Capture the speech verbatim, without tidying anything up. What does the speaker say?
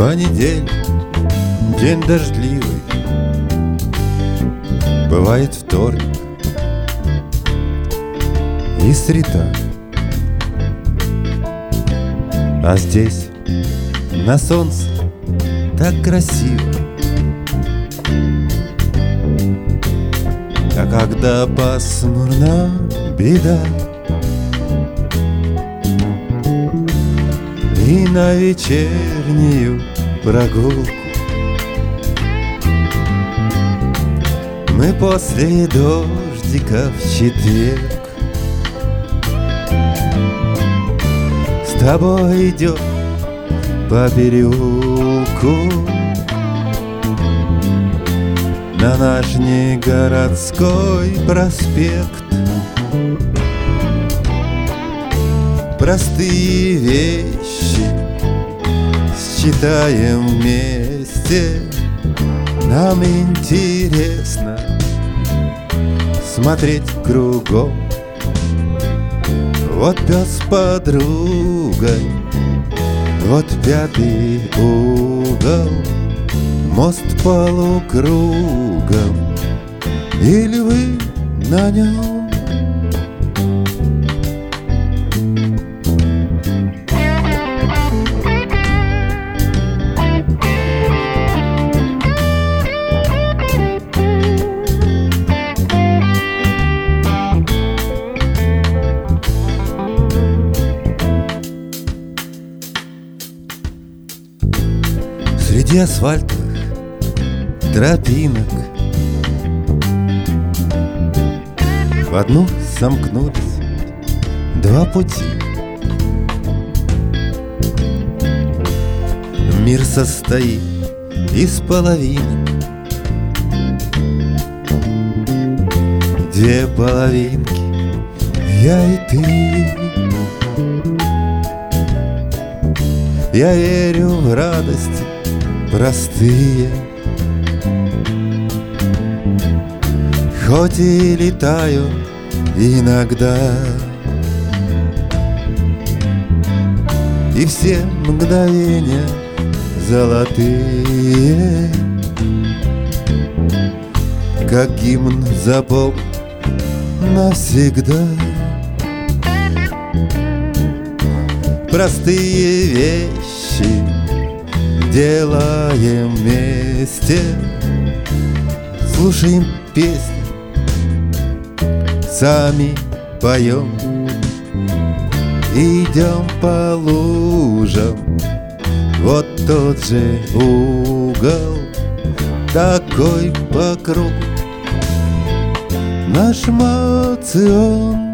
Понедельник, день дождливый, бывает вторник и среда. А здесь на солнце так красиво. А когда пасмурна, беда. И на вечернюю прогулку мы после дождика в четверг с тобой идем по переулку на наш негородской проспект. Простые вещи считаем вместе. Нам интересно смотреть кругом. Вот пес с подругой, вот пятый угол, мост полукругом, и львы на нем. Среди асфальтовых тропинок в одну сомкнулись два пути. Мир состоит из половинок, две половинки, я и ты. Я верю в радости простые, хоть и летаю иногда, и все мгновения золотые, как гимн запомню навсегда. Простые вещи делаем вместе, слушаем песни, сами поем, идем по лужам. Вот тот же угол, такой по кругу наш моцион.